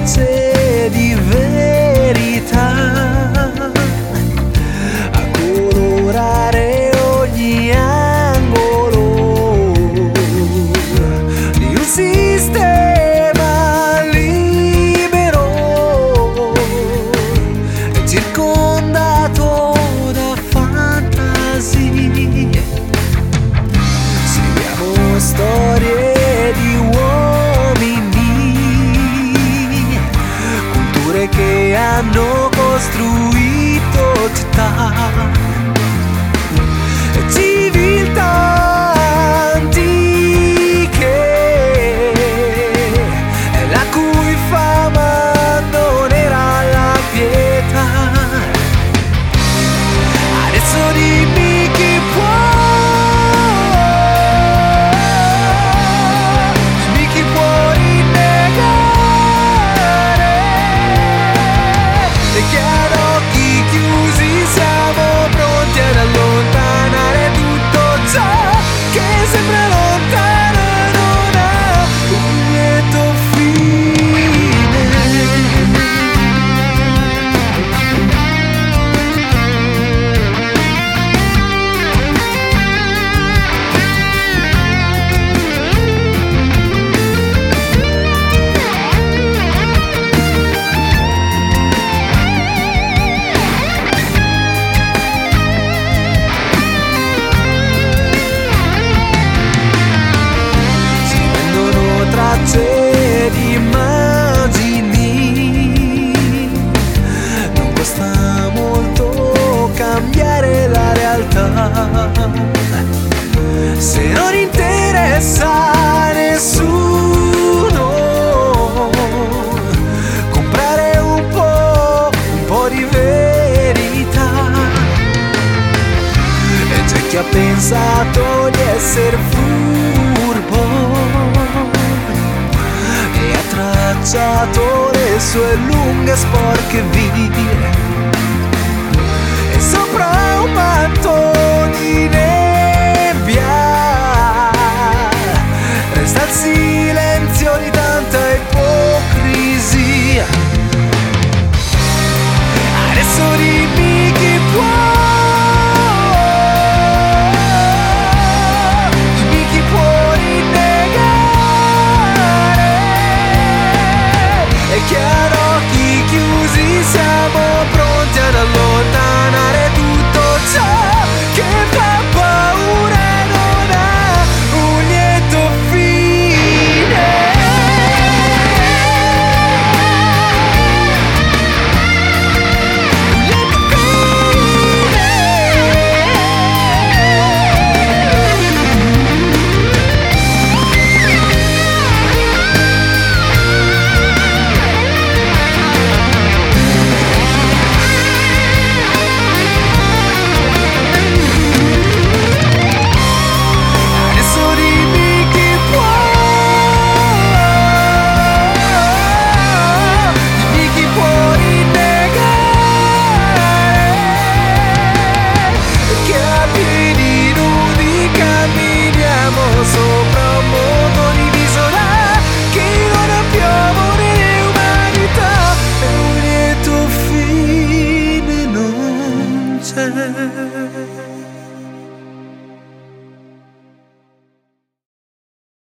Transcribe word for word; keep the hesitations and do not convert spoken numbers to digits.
tracce di verità a colorare ogni angolo di un sistema libero circondato da fantasie. Seguiamo storie di uomini, culture che hanno costruito città, civiltà antiche, la cui fama non era la pietà. Adesso dimmi chi può, dimmi chi può rinnegare, e che ad occhi chiusi siamo pronti ad allontanare tutto ciò che sembra lontano e non ha un lieto fine. Si vendono tracce di immagini, non costa molto cambiare la realtà. Se non interessa a nessuno comprare un po', un po' di verità, e c'è chi ha pensato di essere furbo e ha tracciato le sue lunghe sporche vie, e sopra un manto di nebbia resta il silenzio di tanta ipocrisia. Adesso dimmi chi può, dimmi chi può rinnegare, e che ad occhi chiusi siamo pronti ad allontanare tutto ciò che fa paura e non ha un lieto fine. Un lieto Adesso dimmi chi può, dimmi chi può rinnegare, che a piedi nudi camminiamo sopra un mondo diviso da chi non ha più amore né umanità, e un lieto fine non c'è.